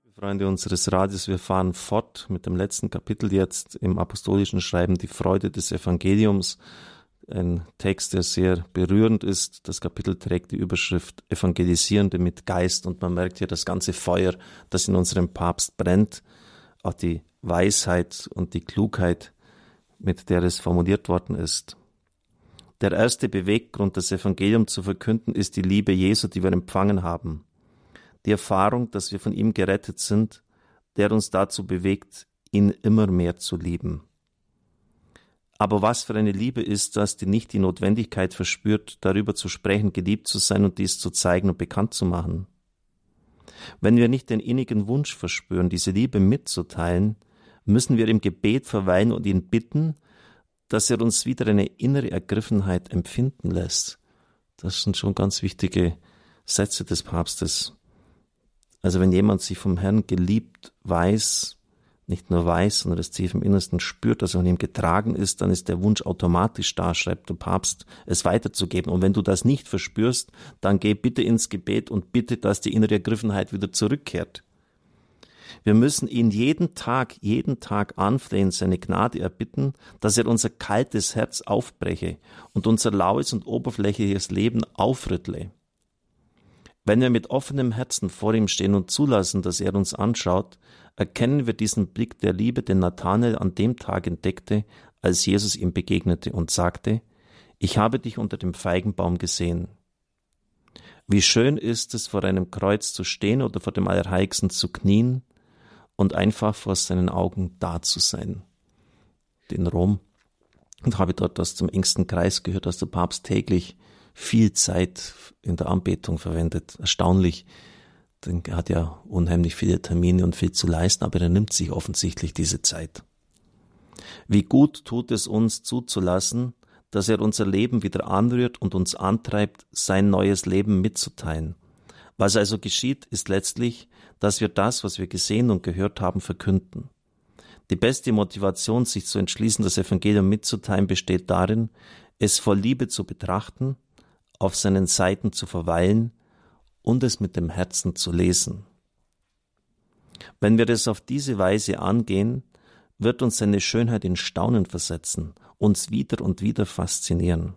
Freunde unseres Radios, wir fahren fort mit dem letzten Kapitel jetzt im apostolischen Schreiben, die Freude des Evangeliums. Ein Text, der sehr berührend ist. Das Kapitel trägt die Überschrift Evangelisierende mit Geist und man merkt hier das ganze Feuer, das in unserem Papst brennt, auch die Weisheit und die Klugheit, mit der es formuliert worden ist. Der erste Beweggrund, das Evangelium zu verkünden, ist die Liebe Jesu, die wir empfangen haben. Die Erfahrung, dass wir von ihm gerettet sind, der uns dazu bewegt, ihn immer mehr zu lieben. Aber was für eine Liebe ist das, die nicht die Notwendigkeit verspürt, darüber zu sprechen, geliebt zu sein und dies zu zeigen und bekannt zu machen? Wenn wir nicht den innigen Wunsch verspüren, diese Liebe mitzuteilen, müssen wir im Gebet verweilen und ihn bitten, dass er uns wieder eine innere Ergriffenheit empfinden lässt. Das sind schon ganz wichtige Sätze des Papstes. Also wenn jemand sich vom Herrn geliebt weiß, nicht nur weiß, sondern das tief im Innersten spürt, dass er von ihm getragen ist, dann ist der Wunsch automatisch da, schreibt der Papst, es weiterzugeben. Und wenn du das nicht verspürst, dann geh bitte ins Gebet und bitte, dass die innere Ergriffenheit wieder zurückkehrt. Wir müssen ihn jeden Tag anflehen, seine Gnade erbitten, dass er unser kaltes Herz aufbreche und unser laues und oberflächliches Leben aufrüttle. Wenn wir mit offenem Herzen vor ihm stehen und zulassen, dass er uns anschaut, erkennen wir diesen Blick der Liebe, den Nathanael an dem Tag entdeckte, als Jesus ihm begegnete und sagte, ich habe dich unter dem Feigenbaum gesehen. Wie schön ist es, vor einem Kreuz zu stehen oder vor dem Allerheiligsten zu knien und einfach vor seinen Augen da zu sein. In Rom und habe dort das zum engsten Kreis gehört, dass der Papst täglich viel Zeit in der Anbetung verwendet. Erstaunlich, denn er hat ja unheimlich viele Termine und viel zu leisten, aber er nimmt sich offensichtlich diese Zeit. Wie gut tut es uns zuzulassen, dass er unser Leben wieder anrührt und uns antreibt, sein neues Leben mitzuteilen. Was also geschieht, ist letztlich, dass wir das, was wir gesehen und gehört haben, verkünden. Die beste Motivation, sich zu entschließen, das Evangelium mitzuteilen, besteht darin, es voll Liebe zu betrachten, auf seinen Seiten zu verweilen und es mit dem Herzen zu lesen. Wenn wir das auf diese Weise angehen, wird uns seine Schönheit in Staunen versetzen, uns wieder und wieder faszinieren.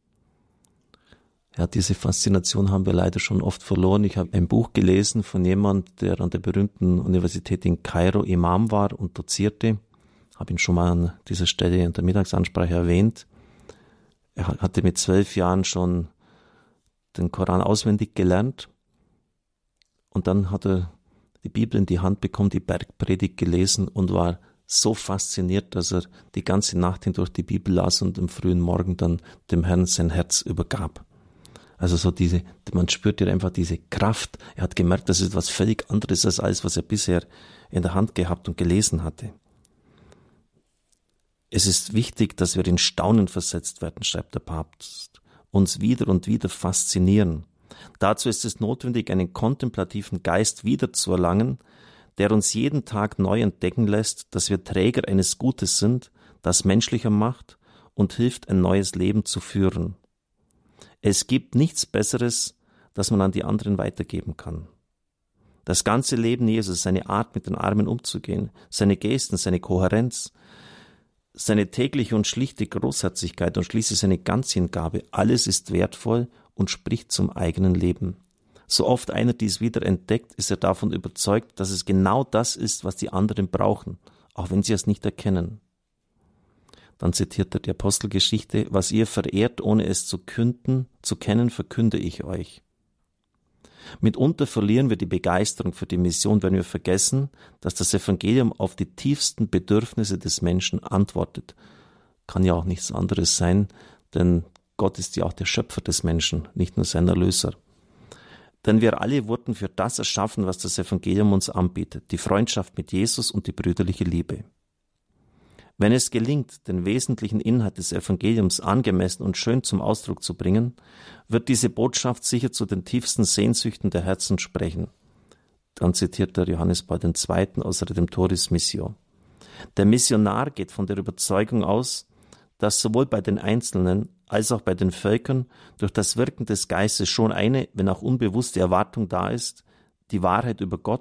Ja, diese Faszination haben wir leider schon oft verloren. Ich habe ein Buch gelesen von jemandem, der an der berühmten Universität in Kairo Imam war und dozierte. Habe ihn schon mal an dieser Stelle in der Mittagsansprache erwähnt. Er hatte mit 12 Jahren schon den Koran auswendig gelernt und dann hat er die Bibel in die Hand bekommen, die Bergpredigt gelesen und war so fasziniert, dass er die ganze Nacht hindurch die Bibel las und am frühen Morgen dann dem Herrn sein Herz übergab. Also so man spürt hier einfach diese Kraft. Er hat gemerkt, das ist etwas völlig anderes als alles, was er bisher in der Hand gehabt und gelesen hatte. Es ist wichtig, dass wir in Staunen versetzt werden, schreibt der Papst, uns wieder und wieder faszinieren. Dazu ist es notwendig, einen kontemplativen Geist wiederzuerlangen, der uns jeden Tag neu entdecken lässt, dass wir Träger eines Gutes sind, das menschlicher macht und hilft, ein neues Leben zu führen. Es gibt nichts Besseres, das man an die anderen weitergeben kann. Das ganze Leben Jesus, seine Art, mit den Armen umzugehen, seine Gesten, seine Kohärenz, seine tägliche und schlichte Großherzigkeit und schließlich seine Ganzhingabe, alles ist wertvoll und spricht zum eigenen Leben. So oft einer dies wieder entdeckt, ist er davon überzeugt, dass es genau das ist, was die anderen brauchen, auch wenn sie es nicht erkennen. Dann zitiert er die Apostelgeschichte, was ihr verehrt, ohne es zu kennen, verkünde ich euch. Mitunter verlieren wir die Begeisterung für die Mission, wenn wir vergessen, dass das Evangelium auf die tiefsten Bedürfnisse des Menschen antwortet. Kann ja auch nichts anderes sein, denn Gott ist ja auch der Schöpfer des Menschen, nicht nur sein Erlöser. Denn wir alle wurden für das erschaffen, was das Evangelium uns anbietet, die Freundschaft mit Jesus und die brüderliche Liebe. Wenn es gelingt, den wesentlichen Inhalt des Evangeliums angemessen und schön zum Ausdruck zu bringen, wird diese Botschaft sicher zu den tiefsten Sehnsüchten der Herzen sprechen. Dann zitiert der Johannes Paul II. Aus Redemptoris Missio. Der Missionar geht von der Überzeugung aus, dass sowohl bei den Einzelnen als auch bei den Völkern durch das Wirken des Geistes schon eine, wenn auch unbewusste Erwartung da ist, die Wahrheit über Gott,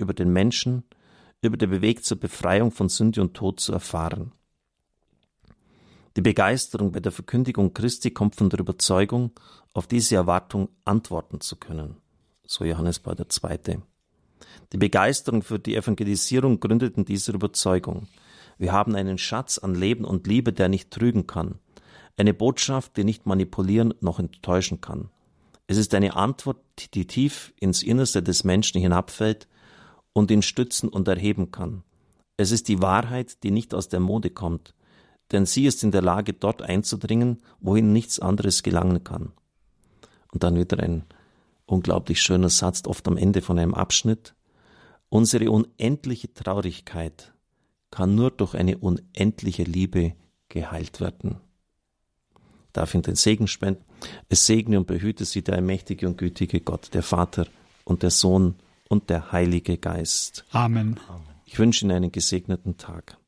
über den Menschen, über den Weg zur Befreiung von Sünde und Tod zu erfahren. Die Begeisterung bei der Verkündigung Christi kommt von der Überzeugung, auf diese Erwartung antworten zu können. So Johannes Paul II. Die Begeisterung für die Evangelisierung gründet in dieser Überzeugung. Wir haben einen Schatz an Leben und Liebe, der nicht trügen kann. Eine Botschaft, die nicht manipulieren noch enttäuschen kann. Es ist eine Antwort, die tief ins Innerste des Menschen hinabfällt und ihn stützen und erheben kann. Es ist die Wahrheit, die nicht aus der Mode kommt, denn sie ist in der Lage, dort einzudringen, wohin nichts anderes gelangen kann. Und dann wieder ein unglaublich schöner Satz, oft am Ende von einem Abschnitt. Unsere unendliche Traurigkeit kann nur durch eine unendliche Liebe geheilt werden. Darf ihn den Segen spenden. Es segne und behüte sie der allmächtige und gütige Gott, der Vater und der Sohn und der Heilige Geist. Amen. Ich wünsche Ihnen einen gesegneten Tag.